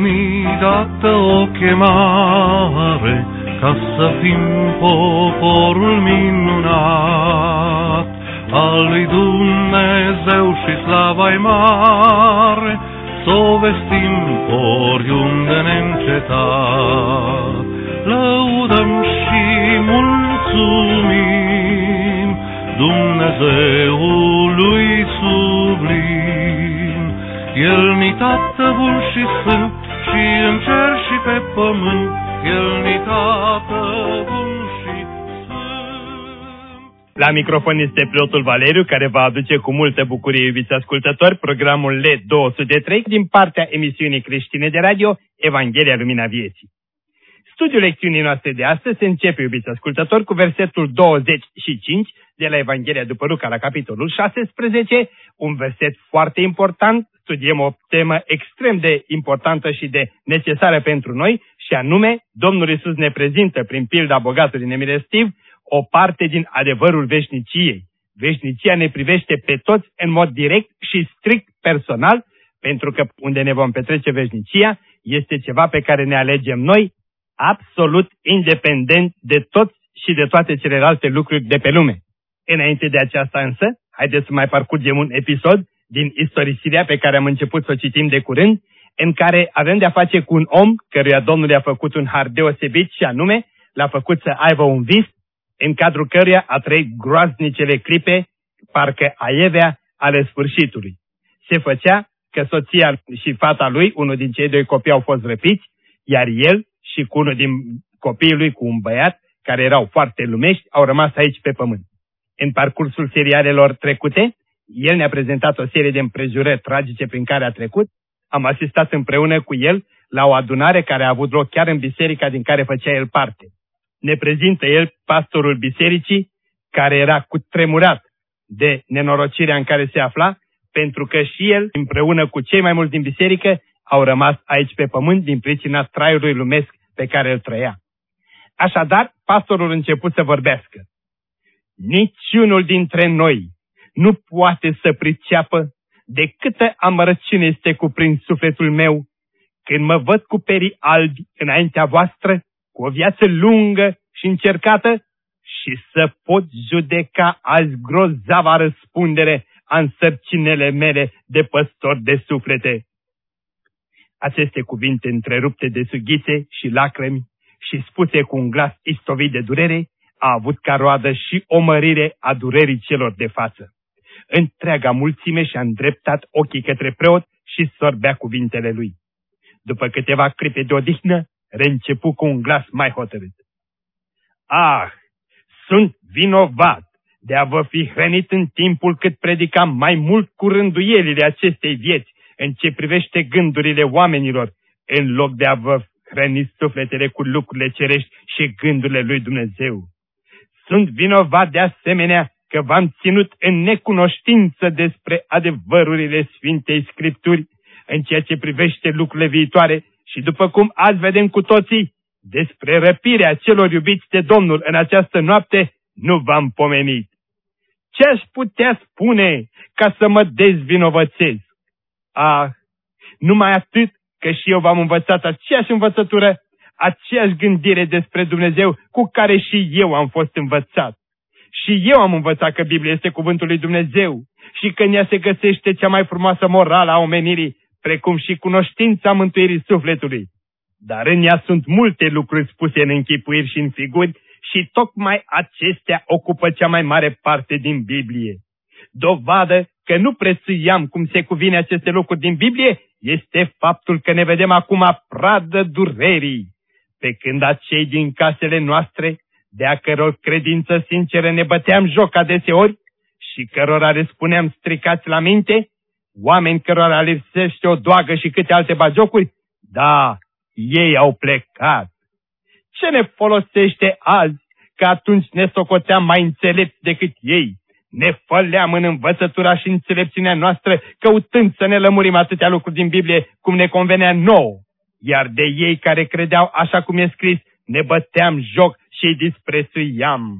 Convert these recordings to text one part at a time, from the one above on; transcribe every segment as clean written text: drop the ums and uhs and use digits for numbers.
ni dată o chemare ca să fim poporul minunat al lui Dumnezeu și slava-i mare, s-o vestim oriunde neîncetat. Lăudăm și mulțumim Dumnezeului sublim. El-ni Tată bun și sfânt, și în cer și pe pământ, El-ni Tată bun și sfânt. La microfon este preotul Valeriu, care va aduce cu multă bucurie, iubiți ascultători, programul L203 din partea emisiunii creștine de radio Evanghelia Lumina Vieții. Studiul lecțiunii noastre de astăzi se începe, iubiți ascultători, cu versetul 25 de la Evanghelia după Luca, la capitolul 16, un verset foarte important. Studiem o temă extrem de importantă și de necesară pentru noi, și anume, Domnul Iisus ne prezintă prin pilda bogatului nemilostiv o parte din adevărul veșniciei. Veșnicia ne privește pe toți în mod direct și strict personal, pentru că unde ne vom petrece veșnicia este ceva pe care ne alegem noi, absolut independent de toți și de toate celelalte lucruri de pe lume. Înainte de aceasta însă, haideți să mai parcurgem un episod din istorisirea pe care am început să o citim de curând, în care avem de-a face cu un om căruia Domnul i-a făcut un har deosebit, și anume l-a făcut să aibă un vis în cadrul căruia a trăit groaznicele clipe, parcă aievea, ale sfârșitului. Se făcea că soția și fata lui, unul din cei doi copii, au fost răpiți, iar el și cu unul din copiii lui, cu un băiat, care erau foarte lumești, au rămas aici pe pământ. În parcursul serialelor trecute, el ne-a prezentat o serie de împrejurări tragice prin care a trecut. Am asistat împreună cu el la o adunare care a avut loc chiar în biserica din care făcea el parte. Ne prezintă el pastorul bisericii, care era cutremurat de nenorocirea în care se afla, pentru că și el, împreună cu cei mai mulți din biserică, au rămas aici pe pământ din pricina traiului lumesc pe care îl trăia. Așadar, pastorul a început să vorbească. Niciunul dintre noi nu poate să priceapă de câtă amărăciune este cuprins sufletul meu când mă văd cu perii albi înaintea voastră, cu o viață lungă și încercată, și să pot judeca azi grozava răspundere a însărcinele mele de păstor de suflete. Aceste cuvinte întrerupte de sughițe și lacrimi și spuse cu un glas istovit de durere, a avut ca roadă și o mărire a durerii celor de față. Întreaga mulțime și-a îndreptat ochii către preot și sorbea cuvintele lui. După câteva clipe de odihnă, reîncepu cu un glas mai hotărât. Ah, sunt vinovat de a vă fi hrănit în timpul cât predicam mai mult cu rânduielile acestei vieți în ce privește gândurile oamenilor, în loc de a vă hrăni sufletele cu lucrurile cerești și gândurile lui Dumnezeu. Sunt vinovat de asemenea că v-am ținut în necunoștință despre adevărurile Sfintei Scripturi în ceea ce privește lucrurile viitoare și, după cum azi vedem cu toții, despre răpirea celor iubiți de Domnul în această noapte nu v-am pomenit. Ce aș putea spune ca să mă dezvinovățez? Numai atât că și eu v-am învățat aceeași învățătură, aceeași gândire despre Dumnezeu cu care și eu am fost învățat. Și eu am învățat că Biblia este cuvântul lui Dumnezeu și că în ea se găsește cea mai frumoasă morală a omenirii, precum și cunoștința mântuirii sufletului. Dar în ea sunt multe lucruri spuse în închipuiri și în figuri și tocmai acestea ocupă cea mai mare parte din Biblie. Dovadă că nu prețuiam cum se cuvine aceste lucruri din Biblie este faptul că ne vedem acum pradă durerii, pe când acei din casele noastre, de-a căror credință sinceră ne băteam joc adeseori și cărora le spuneam stricați la minte, oameni cărora lipsește o doagă și câte alte bagiocuri, da, ei au plecat. Ce ne folosește azi că atunci ne socoteam mai înțelepți decât ei? Ne făleam în învățătura și înțelepciunea noastră, căutând să ne lămurim atâtea lucruri din Biblie cum ne convenea nouă. Iar de ei care credeau așa cum e scris, ne băteam joc și îi disprețuiam.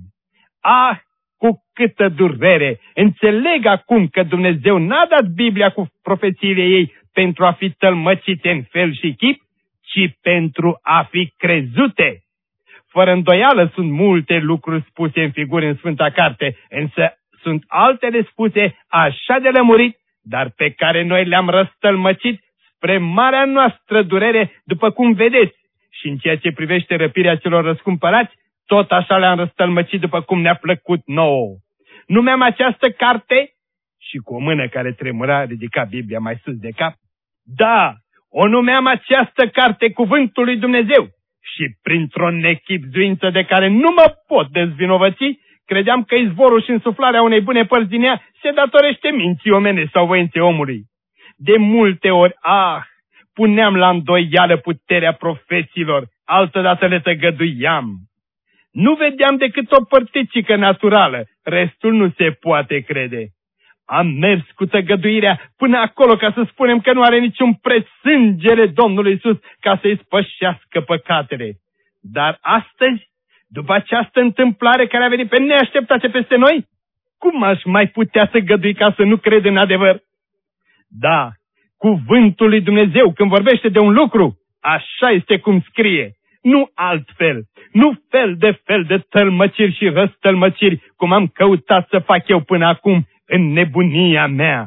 Cu câtă durere! Înțeleg acum că Dumnezeu n-a dat Biblia cu profețiile ei pentru a fi tălmăcite în fel și chip, ci pentru a fi crezute. Fără îndoială sunt multe lucruri spuse în figuri în Sfânta Carte, însă sunt altele spuse așa de lămurit, dar pe care noi le-am răstălmăcit spre marea noastră durere, după cum vedeți. Și în ceea ce privește răpirea celor răscumpărați, tot așa le-am răstălmăcit după cum ne-a plăcut nouă. Numeam această carte, și cu o mână care tremura ridica Biblia mai sus de cap, da, o numeam această carte Cuvântul lui Dumnezeu. Și printr-o nechibzuință de care nu mă pot dezvinovăți, credeam că izvorul și însuflarea unei bune părți din ea se datorește minții omenești sau voinței omului. De multe ori, puneam la îndoială puterea profeților, altădată le tăgăduiam. Nu vedeam decât o părticică naturală, restul nu se poate crede. Am mers cu tăgăduirea până acolo ca să spunem că nu are niciun preț sângele Domnului Iisus ca să-i spășească păcatele. Dar astăzi, după această întâmplare care a venit pe neașteptate peste noi, cum aș mai putea să gădui ca să nu cred în adevăr? Da, cuvântul lui Dumnezeu când vorbește de un lucru, așa este cum scrie, nu altfel, nu fel de tălmăciri și răstălmăciri cum am căutat să fac eu până acum în nebunia mea.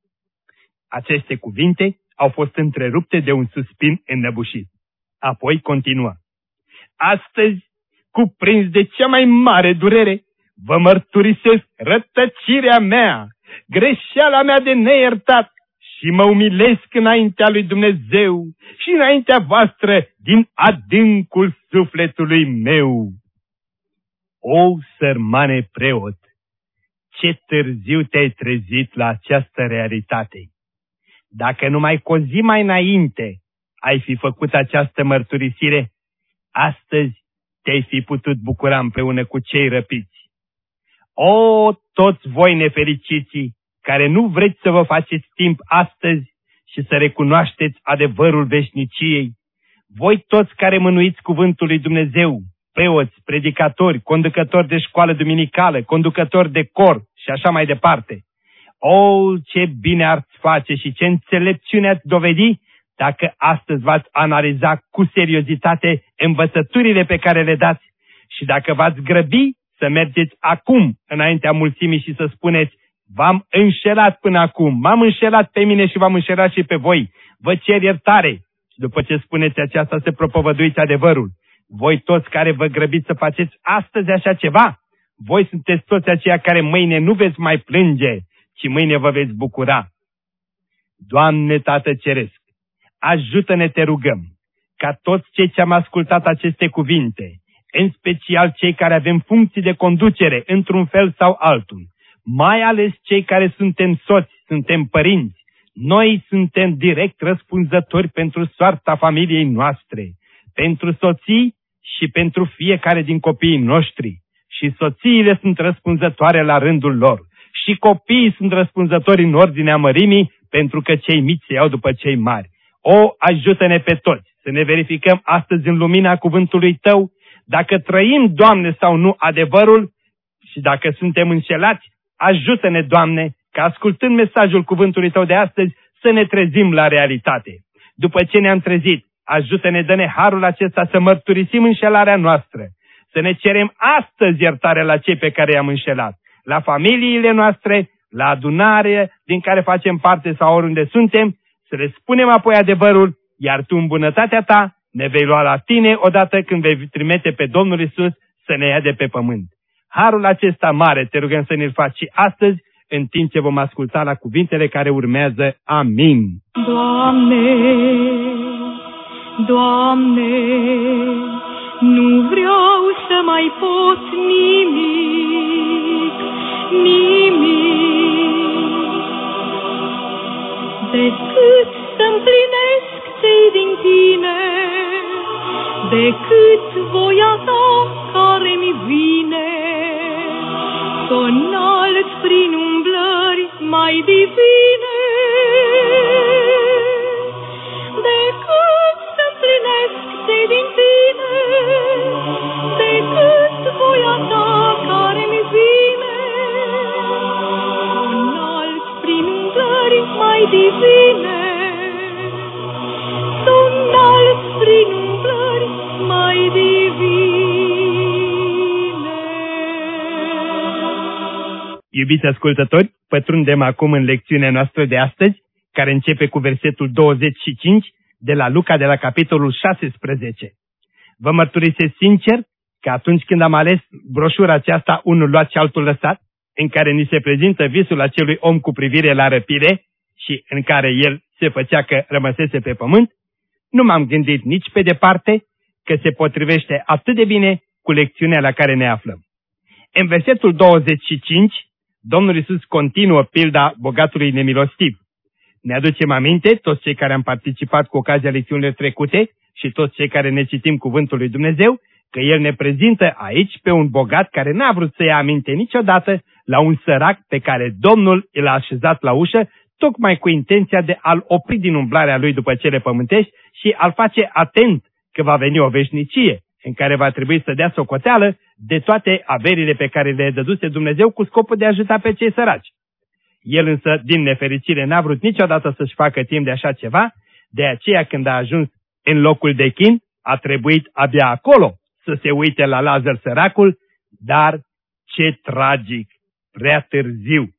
Aceste cuvinte au fost întrerupte de un suspin înnăbușit. Apoi continuă. Astăzi, cuprins de cea mai mare durere, vă mărturisesc rătăcirea mea, greșeala mea de neiertat și mă umilesc înaintea lui Dumnezeu și înaintea voastră din adâncul sufletului meu. O, sărmane preot, ce târziu te-ai trezit la această realitate! Dacă numai cu o zi mai înainte ai fi făcut această mărturisire, astăzi te-ai fi putut bucura împreună cu cei răpiți. O, toți voi nefericiții, care nu vreți să vă faceți timp astăzi și să recunoașteți adevărul veșniciei, voi toți care mânuiți cuvântul lui Dumnezeu, preoți, predicatori, conducători de școală duminicală, conducători de cor și așa mai departe. O, ce bine ar-ți face și ce înțelepciune ați dovedi dacă astăzi v-ați analiza cu seriozitate învățăturile pe care le dați și dacă v-ați grăbi să mergeți acum înaintea mulțimii și să spuneți: v-am înșelat până acum, m-am înșelat pe mine și v-am înșelat și pe voi, vă cer iertare. Și după ce spuneți aceasta, să propovăduiți adevărul. Voi toți care vă grăbiți să faceți astăzi așa ceva, voi sunteți toți aceia care mâine nu veți mai plânge, ci mâine vă veți bucura. Doamne Tată Ceresc, ajută-ne, te rugăm, ca toți cei ce am ascultat aceste cuvinte, în special cei care avem funcții de conducere într-un fel sau altul, mai ales cei care suntem soți, suntem părinți, noi suntem direct răspunzători pentru soarta familiei noastre, pentru soții și pentru fiecare din copiii noștri. Și soțiile sunt răspunzătoare la rândul lor. Și copiii sunt răspunzători în ordinea mărimii, pentru că cei mici se iau după cei mari. O, ajută-ne pe toți să ne verificăm astăzi în lumina cuvântului Tău, dacă trăim, Doamne, sau nu adevărul și dacă suntem înșelați, ajută-ne, Doamne, că ascultând mesajul cuvântului Tău de astăzi, să ne trezim la realitate. După ce ne-am trezit, ajută-ne, dă-ne harul acesta să mărturisim înșelarea noastră, să ne cerem astăzi iertare la cei pe care i-am înșelat, la familiile noastre, la adunare din care facem parte sau oriunde suntem, să le spunem apoi adevărul, iar Tu în bunătatea Ta ne vei lua la Tine odată când vei trimite pe Domnul Iisus să ne ia de pe pământ. Harul acesta mare te rugăm să ne-l faci și astăzi, în timp ce vom asculta la cuvintele care urmează. Amin. Doamne, Doamne, nu vreau să mai pot nimic, decât să împlinesc cei din Tine, decât voia Ta care mi vine, să o înalți prin umblări mai divine, decât să împlinesc cei din Tine, decât voia Ta care mi vine, să o înalți prin umblări mai divine, să o înalți prin Iubiți ascultători, pătrundem acum în lecțiunea noastră de astăzi, care începe cu versetul 25 de la Luca, de la capitolul 16. Vă mărturisesc sincer că atunci când am ales broșura aceasta, unul luat și altul lăsat, în care ni se prezintă visul acelui om cu privire la răpire și în care el se făcea că rămăsese pe pământ, nu m-am gândit nici pe departe că se potrivește atât de bine cu lecțiunea la care ne aflăm. În versetul 25, Domnul Iisus continuă pilda bogatului nemilostiv. Ne aducem aminte, toți cei care am participat cu ocazia lecțiunilor trecute și toți cei care ne citim cuvântul lui Dumnezeu, că El ne prezintă aici pe un bogat care n-a vrut să ia aminte niciodată la un sărac pe care Domnul l-a așezat la ușă, tocmai cu intenția de a-l opri din umblarea lui după cele pământești și a-l face atent că va veni o veșnicie în care va trebui să dea socoteală de toate averile pe care le dăduse Dumnezeu cu scopul de a ajuta pe cei săraci. El însă, din nefericire, n-a vrut niciodată să-și facă timp de așa ceva, de aceea când a ajuns în locul de chin, a trebuit abia acolo să se uite la Lazar săracul, dar ce tragic, prea târziu.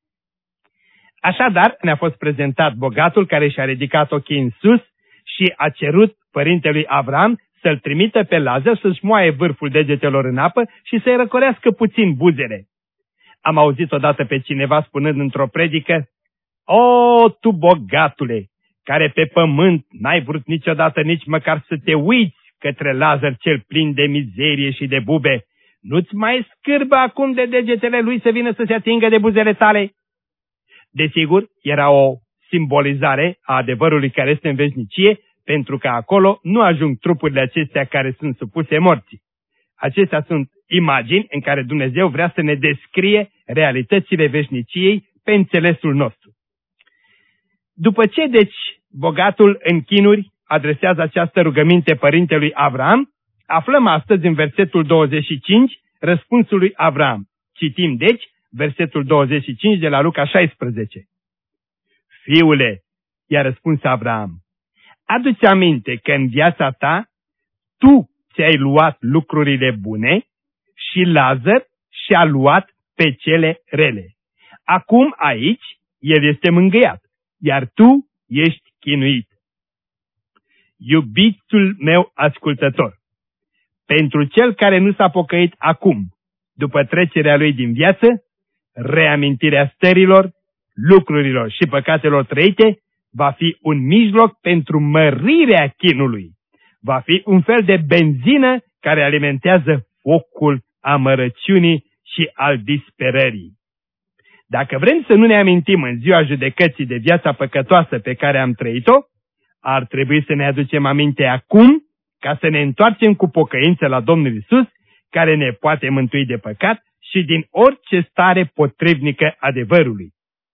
Așadar, ne-a fost prezentat bogatul care și-a ridicat ochii în sus și a cerut părintelui Avram să-l trimită pe Lazar să-și moaie vârful degetelor în apă și să-i răcorească puțin buzele. Am auzit odată pe cineva spunând într-o predică: "O, tu bogatule, care pe pământ n-ai vrut niciodată nici măcar să te uiți către Lazar cel plin de mizerie și de bube, nu-ți mai scârbă acum de degetele lui să vină să se atingă de buzele tale?" Desigur, era o simbolizare a adevărului care este în veșnicie, pentru că acolo nu ajung trupurile acestea care sunt supuse morții. Acestea sunt imagini în care Dumnezeu vrea să ne descrie realitățile veșniciei pe înțelesul nostru. După ce, deci, bogatul în chinuri adresează această rugăminte părintelui Avram, aflăm astăzi în versetul 25 răspunsul lui Avram. Citim, deci, versetul 25 de la Luca 16. "Fiule," i-a răspuns Avram, "adu-ți aminte că în viața ta tu ți-ai luat lucrurile bune și Lazar și-a luat pe cele rele. Acum aici el este mângâiat, iar tu ești chinuit." Iubitul meu ascultător, pentru cel care nu s-a pocăit acum, după trecerea lui din viață, reamintirea stărilor, lucrurilor și păcatelor trăite va fi un mijloc pentru mărirea chinului. Va fi un fel de benzină care alimentează focul amărăciunii și al disperării. Dacă vrem să nu ne amintim în ziua judecății de viața păcătoasă pe care am trăit-o, ar trebui să ne aducem aminte acum ca să ne întoarcem cu pocăință la Domnul Iisus, care ne poate mântui de păcat și din orice stare potrivnică adevărului.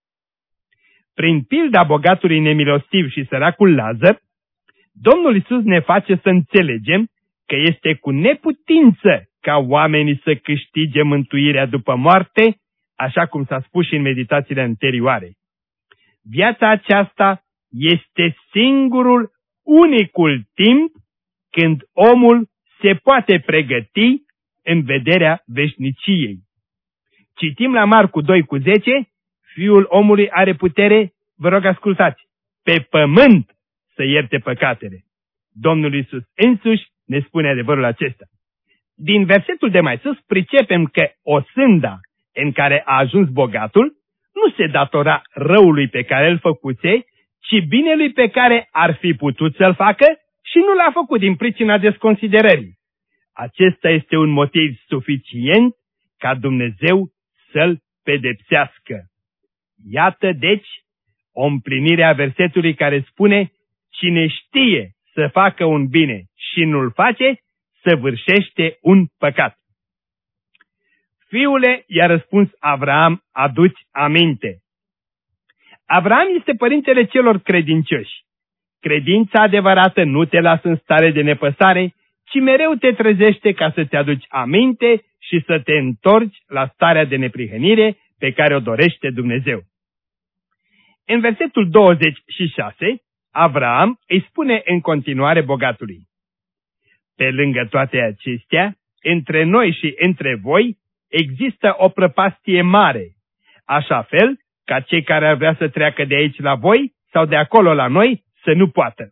Prin pilda bogatului nemilostiv și săracul Lazar, Domnul Iisus ne face să înțelegem că este cu neputință ca oamenii să câștige mântuirea după moarte, așa cum s-a spus și în meditațiile anterioare. Viața aceasta este singurul, unicul timp când omul se poate pregăti în vederea veșniciei. Citim la Marcu 2:10, Fiul omului are putere, vă rog ascultați, pe pământ să ierte păcatele. Domnul Iisus însuși ne spune adevărul acesta. Din versetul de mai sus pricepem că o sânda în care a ajuns bogatul nu se datora răului pe care îl făcuse, ci binelui pe care ar fi putut să-l facă și nu l-a făcut din pricina desconsiderării. Acesta este un motiv suficient ca Dumnezeu să-l pedepsească. Iată, deci, o împlinire a versetului care spune: cine știe să facă un bine și nu-l face, săvârșește un păcat. Fiule, i-a răspuns Avram, adu-ți aminte. Avram este părintele celor credincioși. Credința adevărată nu te lasă în stare de nepăsare, ci mereu te trezește ca să-ți aduci aminte și să te întorci la starea de neprihănire pe care o dorește Dumnezeu. În versetul 26, Avram îi spune în continuare bogatului: pe lângă toate acestea, între noi și între voi există o prăpastie mare. așa fel ca cei care ar vrea să treacă de aici la voi sau de acolo la noi să nu poată.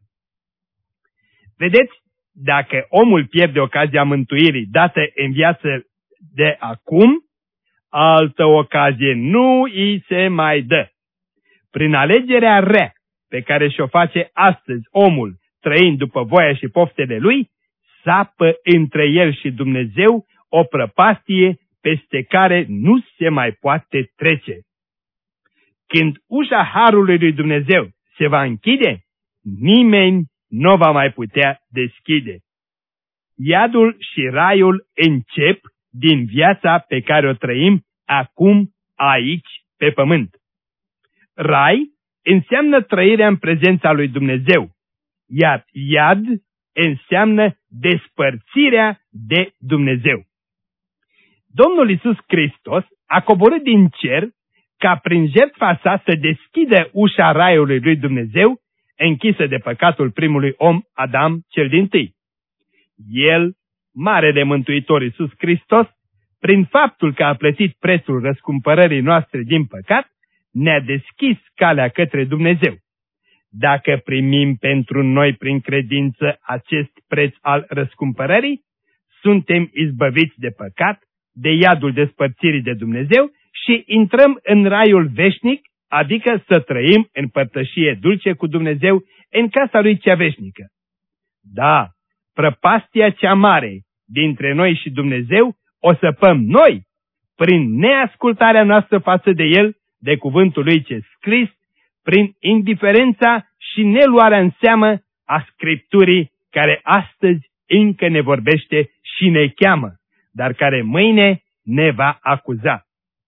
Vedeți, dacă omul pierde ocazia mântuirii dată în viață de acum, altă ocazie nu îi se mai dă. Prin alegerea rea pe care și-o face astăzi omul, trăind după voia și poftele lui, sapă între el și Dumnezeu o prăpastie peste care nu se mai poate trece. Când ușa harului lui Dumnezeu se va închide, nimeni nu va mai putea deschide. Iadul și raiul încep din viața pe care o trăim acum aici pe pământ. Rai înseamnă trăirea în prezența lui Dumnezeu, iar iad înseamnă despărțirea de Dumnezeu. Domnul Iisus Hristos a coborât din cer ca prin jertfa sa să deschidă ușa raiului lui Dumnezeu, închisă de păcatul primului om, Adam, cel dintâi. El, Marele Mântuitor Iisus Hristos, prin faptul că a plătit prețul răscumpărării noastre din păcat, ne-a deschis calea către Dumnezeu. Dacă primim pentru noi prin credință acest preț al răscumpărării, suntem izbăviți de păcat, de iadul despărțirii de Dumnezeu și intrăm în raiul veșnic, adică să trăim în părtășie dulce cu Dumnezeu în casa lui cea veșnică. Da, prăpastia cea mare dintre noi și Dumnezeu o săpăm noi, prin neascultarea noastră față de El, de cuvântul lui ce scris, prin indiferența și neluarea în seamă a Scripturii care astăzi încă ne vorbește și ne cheamă, dar care mâine ne va acuza.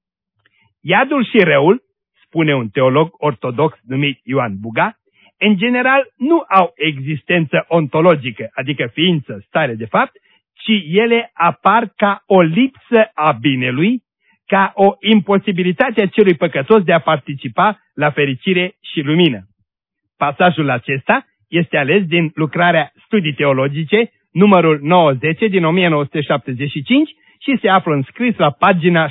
Iadul și răul, spune un teolog ortodox numit Ioan Buga, în general nu au existență ontologică, adică ființă, stare de fapt, ci ele apar ca o lipsă a binelui, ca o imposibilitate a celui păcătos de a participa la fericire și lumină. Pasajul acesta este ales din lucrarea Studii Teologice, numărul 90 din 1975 și se află înscris la pagina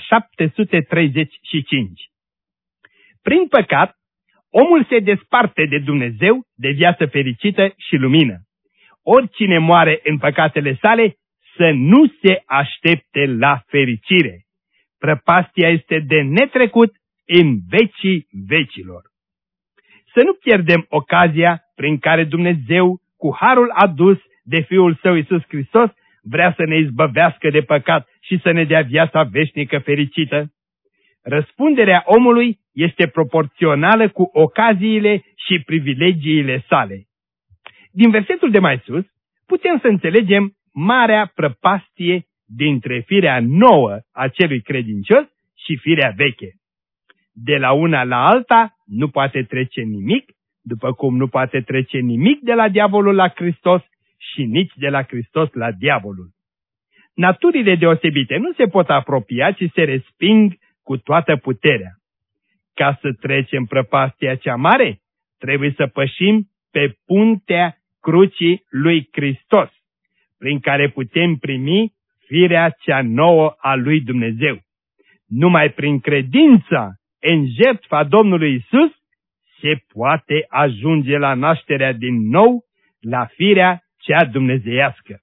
735. Prin păcat, omul se desparte de Dumnezeu, de viață fericită și lumină. Oricine moare în păcatele sale să nu se aștepte la fericire. Prăpastia este de netrecut în vecii vecilor. Să nu pierdem ocazia prin care Dumnezeu, cu harul adus de Fiul Său Iisus Hristos, vrea să ne izbăvească de păcat și să ne dea viața veșnică fericită. Răspunderea omului este proporțională cu ocaziile și privilegiile sale. Din versetul de mai sus, putem să înțelegem marea prăpastie dintre firea nouă a celui credincios și firea veche. De la una la alta nu poate trece nimic, după cum nu poate trece nimic de la diavolul la Hristos și nici de la Hristos la diavolul. Naturile deosebite nu se pot apropia, ci se resping cu toată puterea. Ca să trecem prăpastia cea mare, trebuie să pășim pe puntea crucii lui Hristos, prin care putem primi firea cea nouă a lui Dumnezeu. Numai prin credința în jertfa Domnului Iisus se poate ajunge la nașterea din nou, la firea cea dumnezeiască.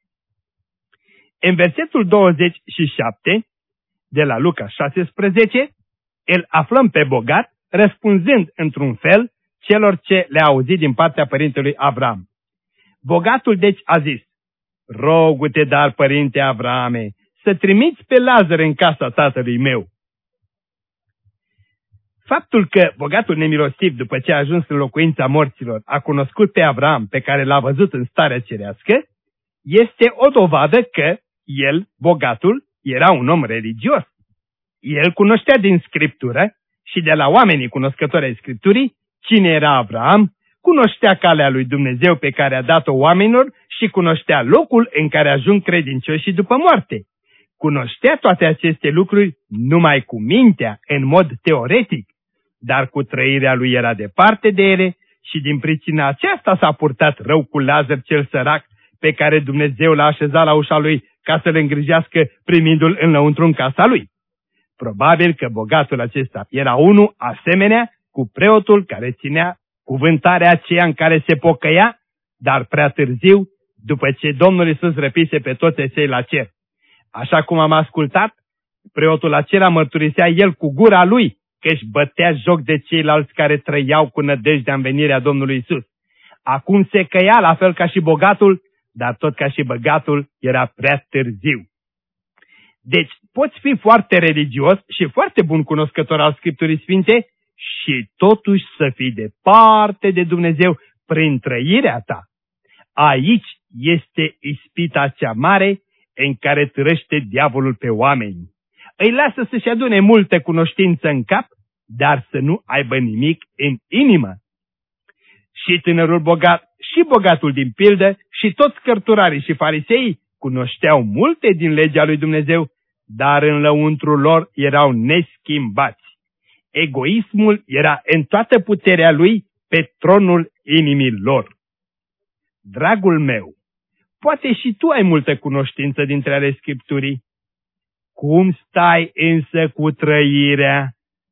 În versetul 27 de la Luca 16, îl aflăm pe bogat răspunzând într-un fel celor ce le-a auzit din partea părintelui Avram. Bogatul deci a zis: rogu-te dar, părinte Avrame, să trimiți pe Lazar în casa tatălui meu. Faptul că bogatul nemilostiv, după ce a ajuns în locuința morților, a cunoscut pe Avram, pe care l-a văzut în starea cerească, este o dovadă că el, bogatul, era un om religios. El cunoștea din Scriptură și de la oamenii cunoscători ai Scripturii cine era Avram, cunoștea calea lui Dumnezeu pe care a dat-o oamenilor și cunoștea locul în care ajung credincioșii după moarte. Cunoștea toate aceste lucruri numai cu mintea, în mod teoretic, dar cu trăirea lui era departe de ele și din pricina aceasta s-a purtat rău cu Lazar cel sărac, pe care Dumnezeu l-a așezat la ușa lui ca să-l îngrijească primindu-l înăuntru în casa lui. Probabil că bogatul acesta era unul asemenea cu preotul care ținea cuvântarea aceea în care se pocăia, dar prea târziu, după ce Domnul Iisus răpise pe toți cei la cer. Așa cum am ascultat, preotul acela mărturisea el cu gura lui că își bătea joc de ceilalți care trăiau cu nădejdea în venirea Domnului Iisus. Acum se căia la fel ca și bogatul, dar tot ca și bogatul era prea târziu. Deci poți fi foarte religios și foarte bun cunoscător al Scripturii Sfinte și totuși să fii departe de Dumnezeu prin trăirea ta. Aici este ispita cea mare în care trăiește diavolul pe oameni. Îi lasă să-și adune multă cunoștință în cap, dar să nu aibă nimic în inimă. Și tânărul bogat, și bogatul din pildă, și toți cărturarii și fariseii cunoșteau multe din legea lui Dumnezeu, dar în lăuntrul lor erau neschimbați. Egoismul era în toată puterea lui pe tronul inimii lor. Dragul meu, poate și tu ai multă cunoștință dintre ale Scripturii. Cum stai însă cu trăirea?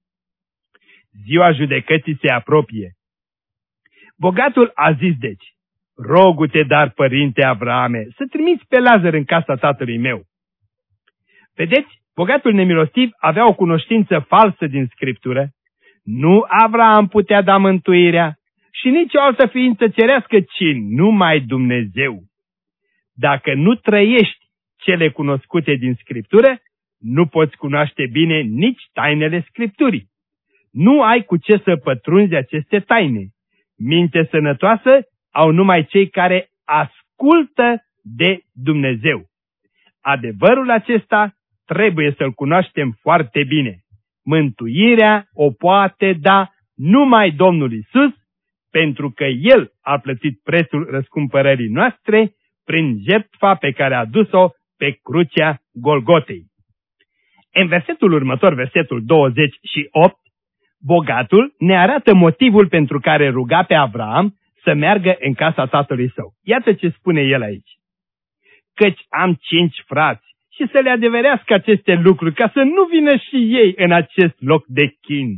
Ziua judecății se apropie. Bogatul a zis deci: rogu-te, dar, părinte Avrahame, să trimiți pe Lazar în casa tatălui meu. Vedeți, bogatul nemilostiv avea o cunoștință falsă din Scriptură. Nu Avraam putea da mântuirea și nici o altă ființă cerească, ci numai Dumnezeu. Dacă nu trăiești cele cunoscute din Scriptură, nu poți cunoaște bine nici tainele Scripturii. Nu ai cu ce să pătrunzi aceste taine. Minte sănătoasă au numai cei care ascultă de Dumnezeu. Adevărul acesta trebuie să-l cunoaștem foarte bine. Mântuirea o poate da numai Domnul Iisus, pentru că El a plătit prețul răscumpărării noastre prin jertfa pe care a dus-o pe crucea Golgotei. În versetul următor, versetul 28, bogatul ne arată motivul pentru care ruga pe Avraam să meargă în casa tatălui său. Iată ce spune el aici: căci am 5 frați și să le adeverească aceste lucruri, ca să nu vină și ei în acest loc de chin.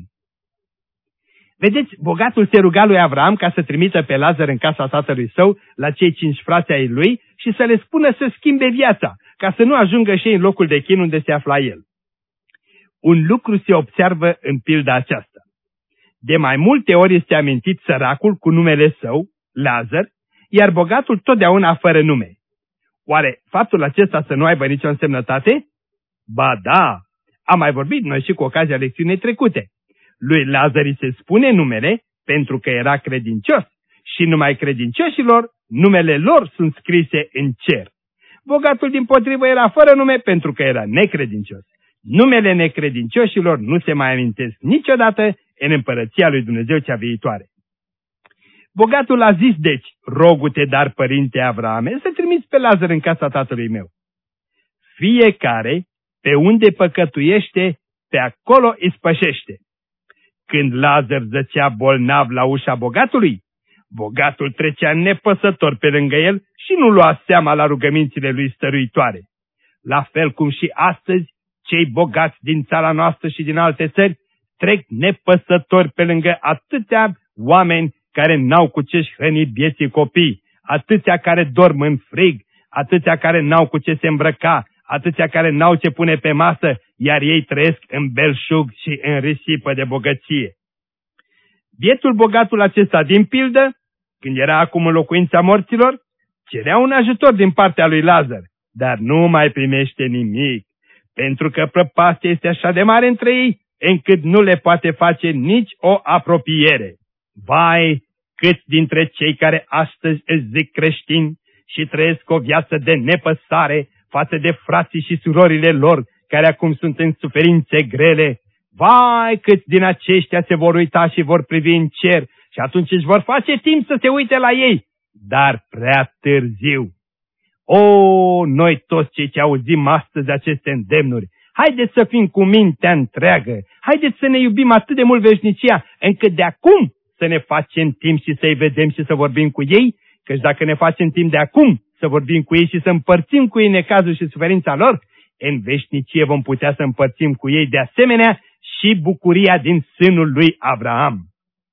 Vedeți, bogatul se ruga lui Avraam ca să trimită pe Lazar în casa tatălui său la cei 5 frați ai lui și să le spună să schimbe viața, ca să nu ajungă și ei în locul de chin unde se afla el. Un lucru se observă în pilda aceasta. De mai multe ori este amintit săracul cu numele său, Lazar, iar bogatul totdeauna fără nume. Oare faptul acesta să nu aibă nicio însemnătate? Ba da, am mai vorbit noi și cu ocazia lecțiunii trecute. Lui Lazar îi se spune numele pentru că era credincios și numai credincioșilor numele lor sunt scrise în cer. Bogatul dimpotrivă era fără nume pentru că era necredincios. Numele necredincioșilor nu se mai amintesc niciodată în împărăția lui Dumnezeu cea viitoare. Bogatul a zis deci: rogu-te, dar, părinte Avrahame, să trimiți pe Lazar în casa tatălui meu. Fiecare pe unde păcătuiește, pe acolo ispășește. Când Lazar zăcea bolnav la ușa bogatului, bogatul trecea nepăsător pe lângă el și nu lua seama la rugămințile lui stăruitoare. La fel cum și astăzi, cei bogați din țara noastră și din alte țări trec nepăsători pe lângă atâția oameni care n-au cu ce-și hrăni vieții copii, atâția care dorm în frig, atâția care n-au cu ce se îmbrăca, atâția care n-au ce pune pe masă, iar ei trăiesc în belșug și în risipă de bogăție. Bietul bogatul acesta din pildă, când era acum în locuința morților, cerea un ajutor din partea lui Lazar, dar nu mai primește nimic, pentru că prăpastia este așa de mare între ei, încât nu le poate face nici o apropiere. Vai, câți dintre cei care astăzi îți zic creștini și trăiesc o viață de nepăsare față de frații și surorile lor, care acum sunt în suferințe grele, vai, câți din aceștia se vor uita și vor privi în cer și atunci își vor face timp să se uite la ei, dar prea târziu. O, noi toți cei ce auzim astăzi aceste îndemnuri, haideți să fim cu mintea întreagă, haideți să ne iubim atât de mult veșnicia, încât de acum să ne facem timp și să-i vedem și să vorbim cu ei, căci dacă ne facem timp de acum să vorbim cu ei și să împărțim cu ei necazul și suferința lor, în veșnicie vom putea să împărțim cu ei de asemenea și bucuria din sânul lui Avraam.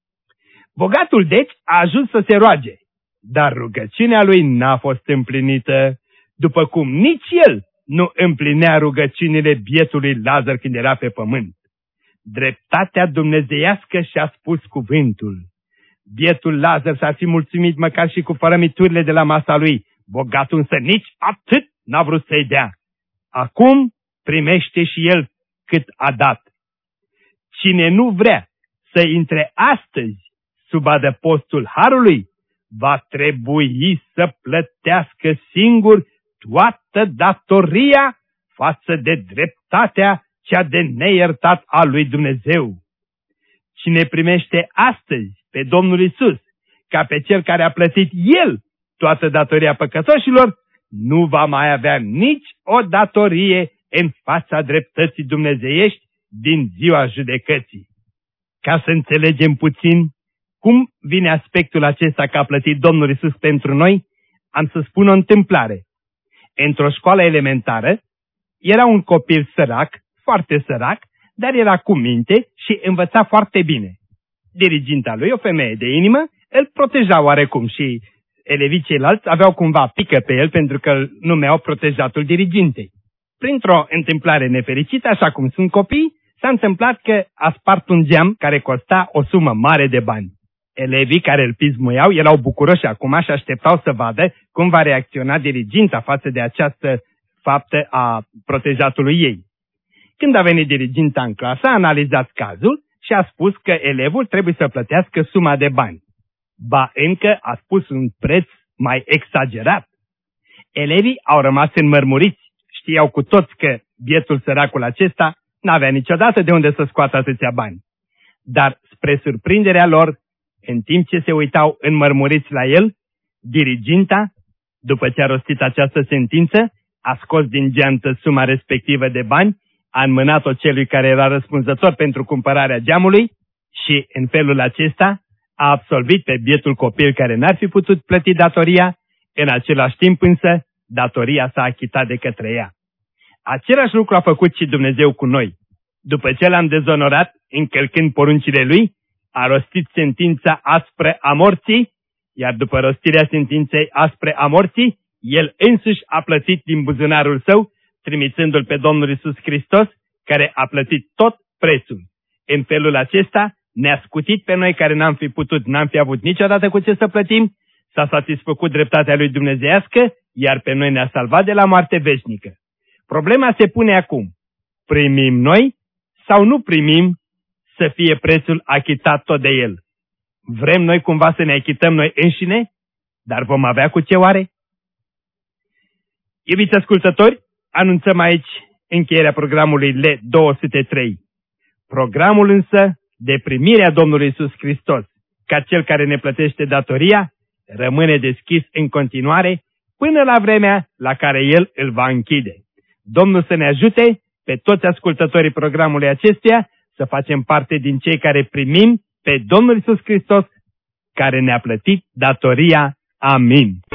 Bogatul, deci, a ajuns să se roage, dar rugăciunea lui n-a fost împlinită, după cum nici el nu împlinea rugăciunile bietului Lazar când era pe pământ. Dreptatea dumnezeiască și-a spus cuvântul. Bietul Lazar s-ar fi mulțumit măcar și cu fărămiturile de la masa lui, bogatul însă nici atât n-a vrut să-i dea. Acum primește și el cât a dat. Cine nu vrea să intre astăzi sub adăpostul harului, va trebui să plătească singur toată datoria față de dreptatea cea de neiertat a lui Dumnezeu. Cine primește astăzi pe Domnul Iisus ca pe Cel care a plătit El toată datoria păcătoșilor, nu va mai avea nici o datorie în fața dreptății dumnezeiești din ziua judecății. Ca să înțelegem puțin cum vine aspectul acesta că a plătit Domnul Iisus pentru noi, am să spun o întâmplare. Într-o școală elementară era un copil sărac, foarte sărac, dar era cu minte și învăța foarte bine. Diriginta lui, o femeie de inimă, îl proteja oarecum și elevii ceilalți aveau cumva pică pe el pentru că îl numeau protejatul dirigintei. Printr-o întâmplare nefericită, așa cum sunt copii, s-a întâmplat că a spart un geam care costa o sumă mare de bani. Elevii care îl pismuiau erau bucuroși acum și așteptau să vadă cum va reacționa diriginta față de această faptă a protejatului ei. Când a venit diriginta în clasă, a analizat cazul și a spus că elevul trebuie să plătească suma de bani. Ba încă a spus un preț mai exagerat. Elevii au rămas înmărmuriți, știau cu toți că bietul săracul acesta n-avea niciodată de unde să scoată atâția bani. Dar, spre surprinderea lor, în timp ce se uitau înmărmuriți la el, diriginta, după ce a rostit această sentință, a scos din geantă suma respectivă de bani, a înmânat-o celui care era răspunzător pentru cumpărarea geamului și, în felul acesta, a absolvit pe bietul copil care n-ar fi putut plăti datoria, în același timp însă, datoria s-a achitat de către ea. Același lucru a făcut și Dumnezeu cu noi. După ce l-am dezonorat, încălcând poruncile Lui, a rostit sentința aspră a morții, iar după rostirea sentinței aspre a morții, El însuși a plătit din buzunarul Său, trimițându-L pe Domnul Iisus Hristos, care a plătit tot prețul. În felul acesta ne-a scutit pe noi care n-am fi avut niciodată cu ce să plătim, s-a satisfăcut dreptatea Lui dumnezeiască, iar pe noi ne-a salvat de la moarte veșnică. Problema se pune acum. Primim noi sau nu primim să fie prețul achitat tot de El? Vrem noi cumva să ne achităm noi înșine? Dar vom avea cu ce oare? Iubiți ascultători, anunțăm aici încheierea programului L203. Programul însă de primirea Domnului Iisus Hristos, ca Cel care ne plătește datoria, rămâne deschis în continuare până la vremea la care El îl va închide. Domnul să ne ajute pe toți ascultătorii programului acestuia să facem parte din cei care primim pe Domnul Iisus Hristos, care ne-a plătit datoria. Amin.